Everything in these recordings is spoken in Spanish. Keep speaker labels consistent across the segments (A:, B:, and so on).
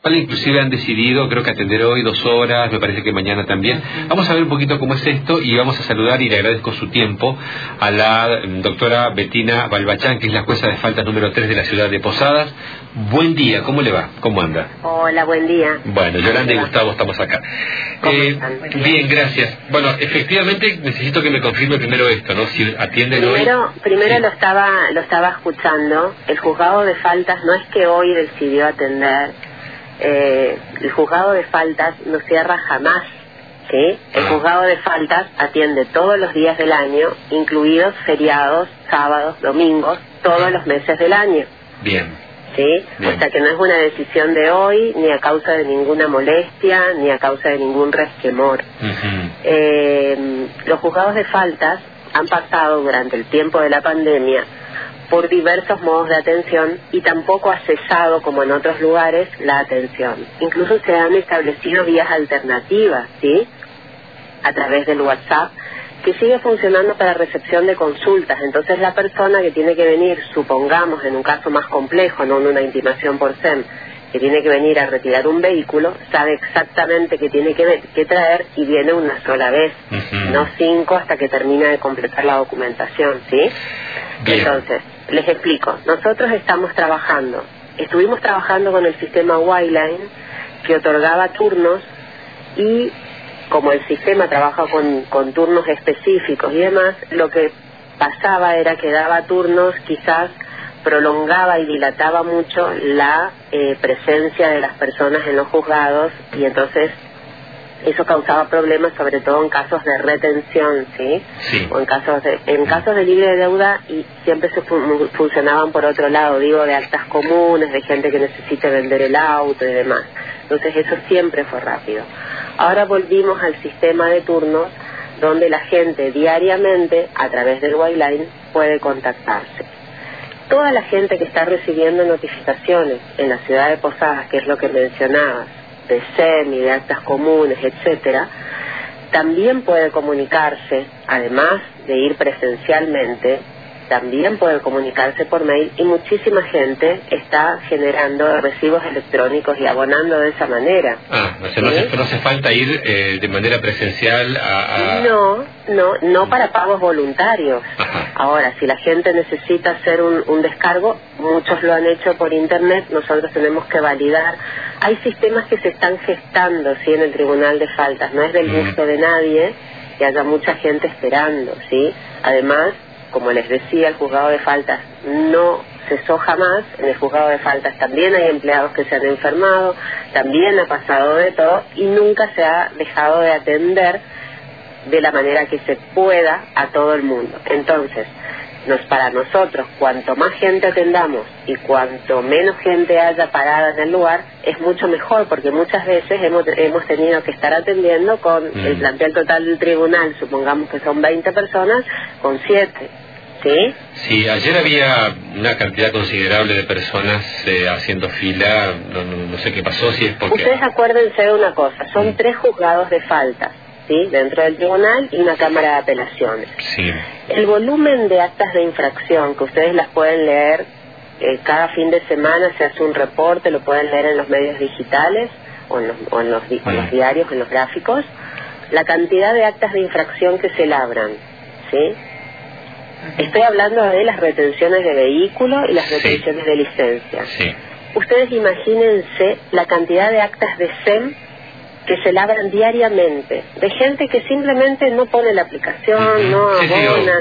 A: Inclusive han decidido, creo que atender hoy 2 horas, me parece que mañana también. Vamos a ver un poquito cómo es esto y vamos a saludar, y le agradezco su tiempo, a la doctora Bettina Balbachán, que es la jueza de faltas número 3 de la ciudad de Posadas. Buen día, ¿cómo le va? ¿Cómo anda?
B: Hola, buen día.
A: Bueno, Yolanda y Gustavo estamos acá. Bien, gracias. Bueno, efectivamente necesito que me confirme primero esto, ¿no? Si atienden hoy.
B: Primero
A: sí.
B: lo estaba escuchando. El juzgado de faltas no es que hoy decidió atender. El juzgado de faltas no cierra jamás, ¿sí? El juzgado de faltas atiende todos los días del año, incluidos feriados, sábados, domingos, todos los meses del año.
A: Bien.
B: ¿Sí?
A: Bien.
B: O sea que no es una decisión de hoy, ni a causa de ninguna molestia, ni a causa de ningún resquemor. Los juzgados de faltas han pasado durante el tiempo de la pandemia por diversos modos de atención y tampoco ha cesado, como en otros lugares, la atención. Incluso se han establecido vías alternativas, ¿sí? A través del WhatsApp, que sigue funcionando para recepción de consultas. Entonces la persona que tiene que venir, supongamos en un caso más complejo, no en una intimación por SEM, que tiene que venir a retirar un vehículo, sabe exactamente qué tiene que traer y viene una sola vez, no 5 hasta que termina de completar la documentación, ¿sí? Bien. Entonces, les explico. Nosotros estuvimos trabajando con el sistema Wireline, que otorgaba turnos, y como el sistema trabaja con turnos específicos y demás, lo que pasaba era que daba turnos, quizás prolongaba y dilataba mucho la presencia de las personas en los juzgados, y entonces eso causaba problemas, sobre todo en casos de retención, ¿sí? Sí. O en casos de libre deuda, y siempre se funcionaban por otro lado, digo, de actas comunes, de gente que necesite vender el auto y demás. Entonces eso siempre fue rápido. Ahora volvimos al sistema de turnos, donde la gente diariamente, a través del Wireline, puede contactarse. Toda la gente que está recibiendo notificaciones en la ciudad de Posadas, que es lo que mencionabas, de SEM y de actas comunes, etcétera, también puede comunicarse, además de ir presencialmente, también puede comunicarse por mail, y muchísima gente está generando recibos electrónicos y abonando de esa manera.
A: O sea, no hace falta ir de manera presencial a...
B: No para pagos voluntarios.
A: Ajá.
B: Ahora, si la gente necesita hacer un descargo, muchos lo han hecho por internet, nosotros tenemos que validar. Hay sistemas que se están gestando, ¿sí? En el Tribunal de Faltas. No es del gusto de nadie que haya mucha gente esperando, ¿sí? Además, como les decía, el juzgado de faltas no cesó jamás. En el juzgado de faltas también hay empleados que se han enfermado, también ha pasado de todo, y nunca se ha dejado de atender de la manera que se pueda a todo el mundo. Entonces, para nosotros, cuanto más gente atendamos y cuanto menos gente haya parada en el lugar, es mucho mejor, porque muchas veces hemos tenido que estar atendiendo con el plantel total del tribunal, supongamos que son 20 personas, con 7. ¿Sí?
A: Sí, ayer había una cantidad considerable de personas haciendo fila, no sé qué pasó, si es porque...
B: Ustedes acuérdense de una cosa, son 3 juzgados de faltas, ¿sí? Dentro del tribunal, y una cámara de apelaciones.
A: Sí.
B: El volumen de actas de infracción, que ustedes las pueden leer cada fin de semana, se hace un reporte, lo pueden leer en los medios digitales o en los diarios, en los gráficos, la cantidad de actas de infracción que se labran, ¿sí? Estoy hablando de las retenciones de vehículo y las retenciones de licencia.
A: Sí.
B: Ustedes imagínense la cantidad de actas de SEM que se labran diariamente, de gente que simplemente no pone la aplicación, no abona,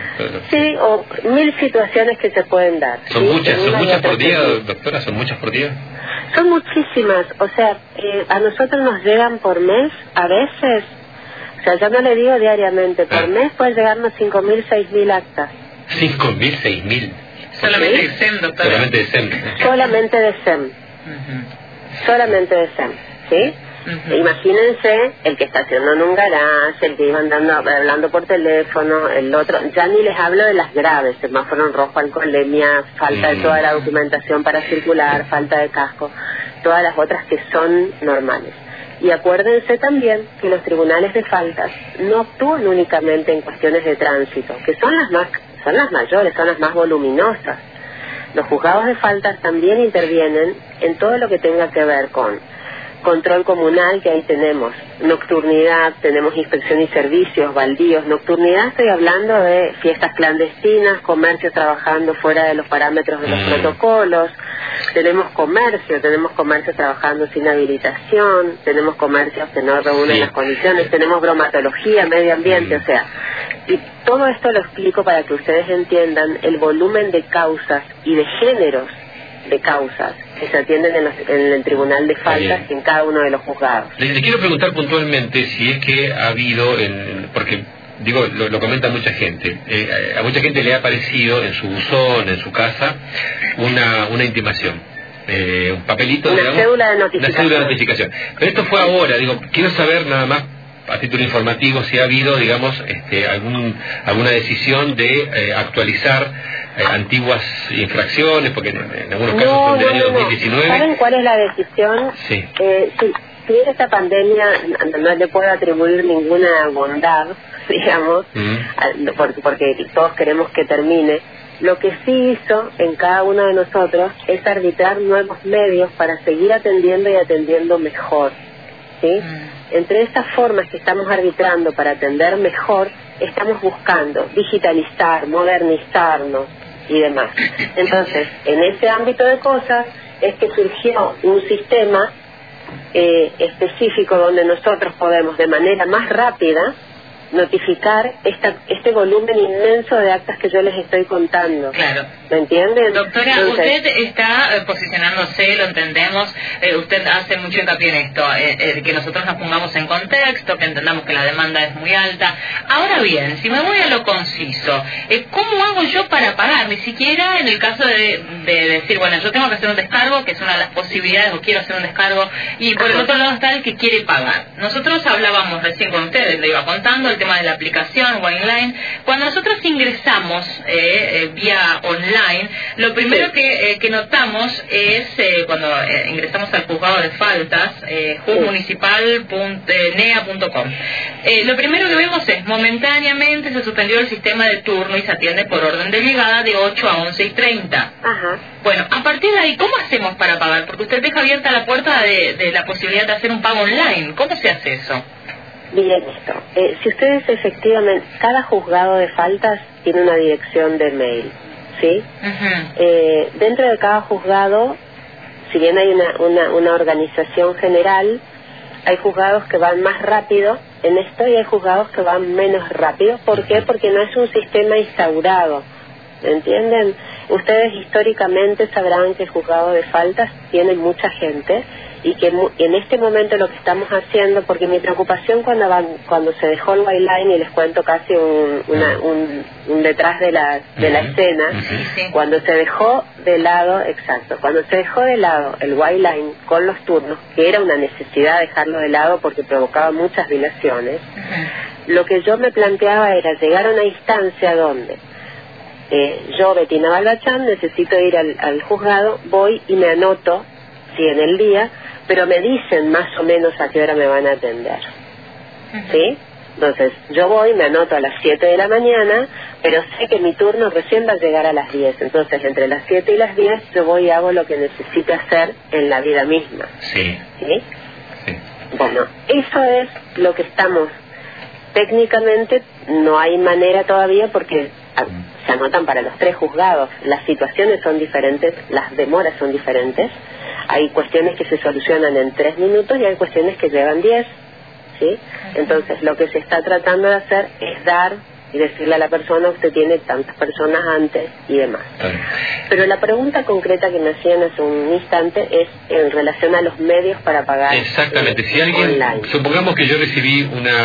B: o 1000 situaciones que se pueden dar.
A: ¿Son muchas por día, doctora? ¿Son muchas por día?
B: Son muchísimas, o sea, a nosotros nos llegan por mes, a veces, o sea, yo no le digo diariamente, por mes puede llegarnos 5.000, 6.000 actas.
A: 5.000, 6.000.
C: Solamente de SEM, doctora.
A: Solamente de SEM.
B: Solamente de SEM. Solamente de SEM, ¿sí? Imagínense el que estacionó en un garage, el que iba hablando por teléfono, el otro, ya ni les hablo de las graves, semáforo en rojo, alcoholemia, falta de toda la documentación para circular, falta de casco, todas las otras que son normales. Y acuérdense también que los tribunales de faltas no actúan únicamente en cuestiones de tránsito, que son las mayores, son las más voluminosas. Los juzgados de faltas también intervienen en todo lo que tenga que ver con control comunal, que ahí tenemos nocturnidad, tenemos inspección y servicios, baldíos. Nocturnidad, estoy hablando de fiestas clandestinas, comercio trabajando fuera de los parámetros de los protocolos. Tenemos comercio trabajando sin habilitación, tenemos comercios que no reúnen las condiciones, tenemos bromatología, medio ambiente, o sea, y todo esto lo explico para que ustedes entiendan el volumen de causas y de géneros de causas que se atienden en el Tribunal de Faltas en cada uno de los juzgados.
A: Le quiero preguntar puntualmente si es que ha habido, porque digo, lo comenta mucha gente, a mucha gente le ha aparecido en su buzón, en su casa, una intimación, un papelito,
B: una cédula de notificación.
A: Una cédula de notificación. Pero esto fue ahora, digo, quiero saber nada más, a título informativo, si ha habido, digamos, alguna decisión de actualizar antiguas infracciones, porque en algunos casos son del año 2019.
B: ¿Saben cuál es la decisión?
A: Sí.
B: Si esta pandemia no le puedo atribuir ninguna bondad, digamos, porque todos queremos que termine. Lo que sí hizo en cada uno de nosotros es arbitrar nuevos medios para seguir atendiendo y atendiendo mejor, ¿sí? Entre estas formas que estamos arbitrando para atender mejor, estamos buscando digitalizar, modernizarnos y demás. Entonces, en ese ámbito de cosas es que surgió un sistema específico donde nosotros podemos de manera más rápida notificar este volumen inmenso de actas que yo les estoy contando.
C: Claro.
B: ¿Me entienden?
C: Doctora, entonces, usted está posicionándose, lo entendemos, usted hace mucho hincapié en esto, que nosotros nos pongamos en contexto, que entendamos que la demanda es muy alta. Ahora bien, si me voy a lo conciso, ¿cómo hago yo para pagar? Ni siquiera en el caso de decir, bueno, yo tengo que hacer un descargo, que es una de las posibilidades, o quiero hacer un descargo, y por el otro lado está el que quiere pagar. Nosotros hablábamos recién con ustedes, le iba contando el tema de la aplicación Wineline. Cuando nosotros ingresamos vía online, lo primero que notamos es cuando ingresamos al juzgado de faltas, juzmunicipal.nea.com, lo primero que vemos es momentáneamente se suspendió el sistema de turno y se atiende por orden de llegada de 8 a 11:30.
B: Ajá.
C: Bueno, a partir de ahí, ¿cómo hacemos para pagar? Porque usted deja abierta la puerta de la posibilidad de hacer un pago online. ¿Cómo se hace eso?
B: Miren esto, si ustedes efectivamente, cada juzgado de faltas tiene una dirección de mail, ¿sí? Dentro de cada juzgado, si bien hay una organización general, hay juzgados que van más rápido en esto y hay juzgados que van menos rápido. ¿Por qué? Porque no es un sistema instaurado, ¿entienden? Ustedes históricamente sabrán que el juzgado de faltas tiene mucha gente y que en este momento lo que estamos haciendo, porque mi preocupación cuando se dejó el Wineline, y les cuento casi un detrás de la escena, cuando se dejó de lado, cuando se dejó de lado el Wineline con los turnos, que era una necesidad dejarlo de lado porque provocaba muchas dilaciones, lo que yo me planteaba era llegar a una instancia donde yo, Bettina Balbachán, necesito ir al juzgado, voy y me anoto, sí, en el día, pero me dicen más o menos a qué hora me van a atender, ¿sí? Entonces, yo voy, me anoto a las 7 de la mañana, pero sé que mi turno recién va a llegar a las 10. Entonces, entre las 7 y las 10, yo voy y hago lo que necesito hacer en la vida misma.
A: Sí.
B: ¿Sí? Bueno, eso es lo que estamos. Técnicamente, no hay manera todavía porque se anotan para los 3 juzgados. Las situaciones son diferentes, las demoras son diferentes. Hay cuestiones que se solucionan en 3 minutos y hay cuestiones que llevan 10, ¿sí? Entonces, lo que se está tratando de hacer es dar y decirle a la persona, usted tiene tantas personas antes y demás. Pero la pregunta concreta que me hacían hace un instante es en relación a los medios para pagar.
A: Exactamente. Si alguien, online. Supongamos que yo recibí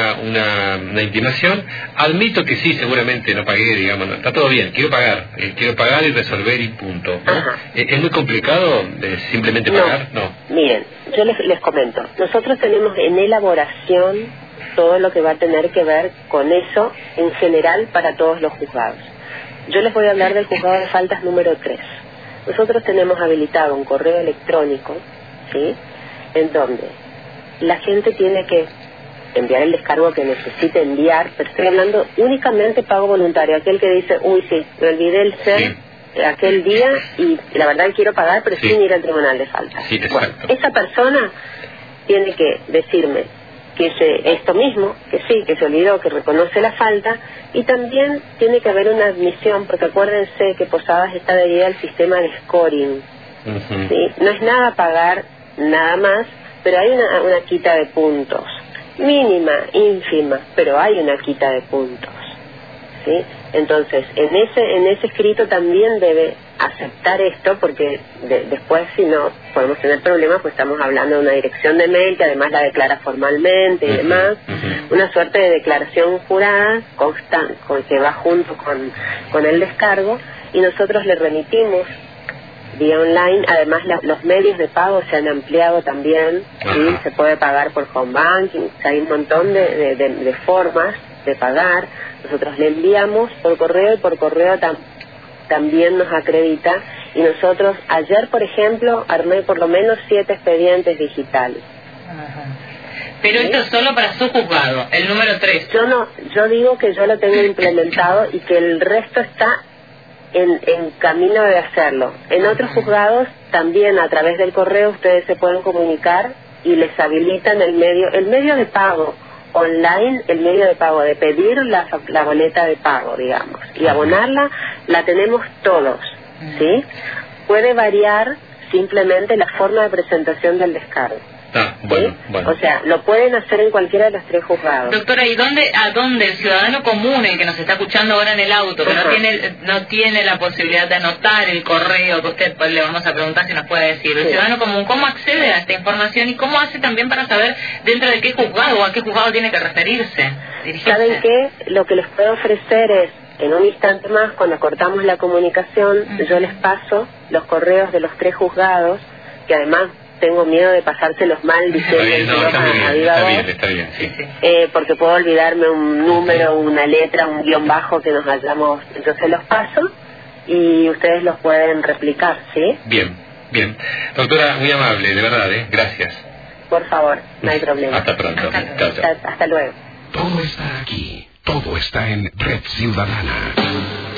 A: una intimación, admito que sí, seguramente no pagué, digamos, no, está todo bien, quiero pagar y resolver y punto, ¿no? ¿Es muy complicado simplemente pagar? No.
B: Miren, yo les comento, nosotros tenemos en elaboración todo lo que va a tener que ver con eso en general para todos los juzgados. Yo les voy a hablar del juzgado de faltas número 3. Nosotros tenemos habilitado un correo electrónico, ¿sí?, en donde la gente tiene que enviar el descargo que necesite enviar, pero estoy hablando únicamente pago voluntario, aquel que dice, uy, sí, me olvidé el CER, aquel día y la verdad que quiero pagar, pero sin ir al tribunal de faltas.
A: Sí,
B: bueno, esa persona tiene que decirme que esto mismo, que sí, que se olvidó, que reconoce la falta, y también tiene que haber una admisión, porque acuérdense que Posadas está adherida al sistema de scoring. ¿Sí? No es nada pagar, nada más, pero hay una quita de puntos, mínima, ínfima, pero hay una quita de puntos. ¿Sí? Entonces, en ese escrito también debe aceptar esto, porque después, si no, podemos tener problemas, pues estamos hablando de una dirección de mail que además la declara formalmente y demás, una suerte de declaración jurada con que va junto con el descargo, y nosotros le remitimos vía online. Además, los medios de pago se han ampliado también, ¿sí? Se puede pagar por home banking, hay un montón de formas de pagar. Nosotros le enviamos por correo, y por correo también nos acredita, y nosotros ayer, por ejemplo, armé por lo menos 7 expedientes digitales.
C: Pero esto es solo para su juzgado, el número 3.
B: Yo digo que yo lo tengo implementado y que el resto está en camino de hacerlo. En otros juzgados también a través del correo ustedes se pueden comunicar y les habilitan el medio de pago online, el medio de pago de pedir la boleta de pago, digamos, y abonarla, la tenemos todos, ¿sí? Puede variar simplemente la forma de presentación del descargo.
A: Bueno.
B: O sea, lo pueden hacer en cualquiera de los 3 juzgados.
C: Doctora, ¿y a dónde el ciudadano común, el que nos está escuchando ahora en el auto, que no tiene la posibilidad de anotar el correo, que usted pues, le vamos a preguntar si nos puede decir, el ciudadano común, cómo accede a esta información y cómo hace también para saber dentro de qué juzgado o a qué juzgado tiene que referirse?
B: ¿Saben qué? Lo que les puedo ofrecer es, en un instante más, cuando cortamos la comunicación, yo les paso los correos de los 3 juzgados, que además tengo miedo de pasárselos mal diciendo
A: está bien, sí.
B: Porque puedo olvidarme un número, una letra, un guión bajo que nos hayamos. Yo se los paso y ustedes los pueden replicar, ¿sí?
A: Bien. Doctora, muy amable, de verdad, gracias.
B: Por favor, no hay problema.
A: Hasta pronto.
B: Hasta luego.
D: Todo está aquí, todo está en Red Ciudadana.